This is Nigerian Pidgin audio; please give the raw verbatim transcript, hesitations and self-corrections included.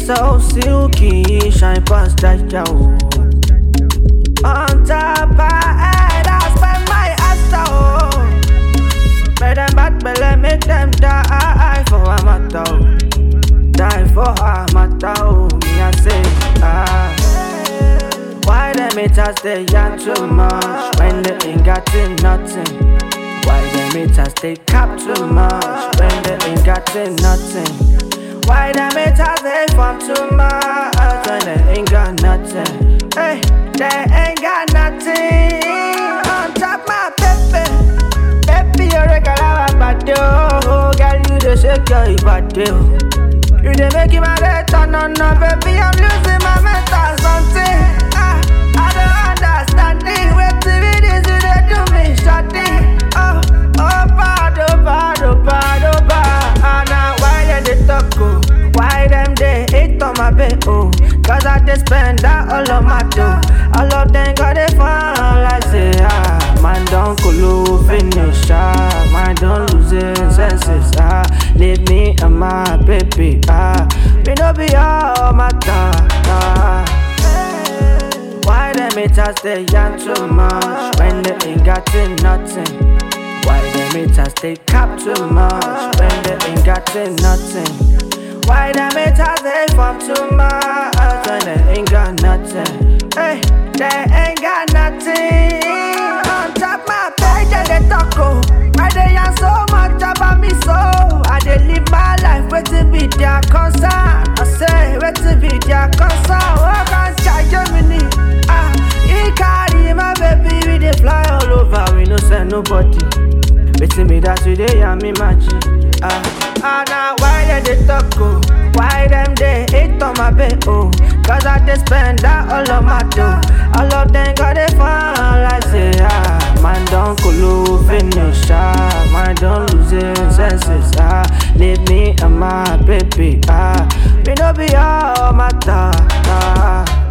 so silky, shine past that yo. On top of head, I spend my ass out. Make them bad belly, make them die for a matter. Die for a matter, me I say ah. Why them haters they yarn too much when they ain't got nothing? Why them haters they cap too much when they ain't got nothing? Why them haters they form too much when they ain't got nothing? Hey, they ain't got nothing. On top my baby, baby you regular body, oh girl you dey shake your body, you dey make it my day turn on, no baby I'm losing my mental something. Ah, I don't understand it. Wait till it is you dey do me shawty. Oh, oh bad, oh bad, oh bad, oh bad. Ah, now why them they talk oh? Why them they hate on my bed oh? Cause I just spend that all of my dough. All of them got it fun like say ah. Man don't go finish ah. Man don't losing senses ah. Leave me and my baby ah. Me no be all matter ah. Why them haters they yarn too much when they ain't got nothing? Why them haters they cap too much when they ain't got nothing? Why them haters they form too much when they ain't got nothing? Hey, they ain't got nothing. On top my page they talk oh. Why they yarn so much about me so? I dey live my life, wait to be their concern. I say, wait to be their concern. Oh, can't charge me ah. He carry my baby, we dey fly all over, we no send nobody. Waiting me that we dey and me magic ah. Ah, now why them they talk oh? Why them they hate on my bed oh? Cause I just spend that all of my dough. All of them got it fun like say ah. Man don't go finish ah. Man don't losing senses ah. Leave me and my baby ah. Me no be all matter ah.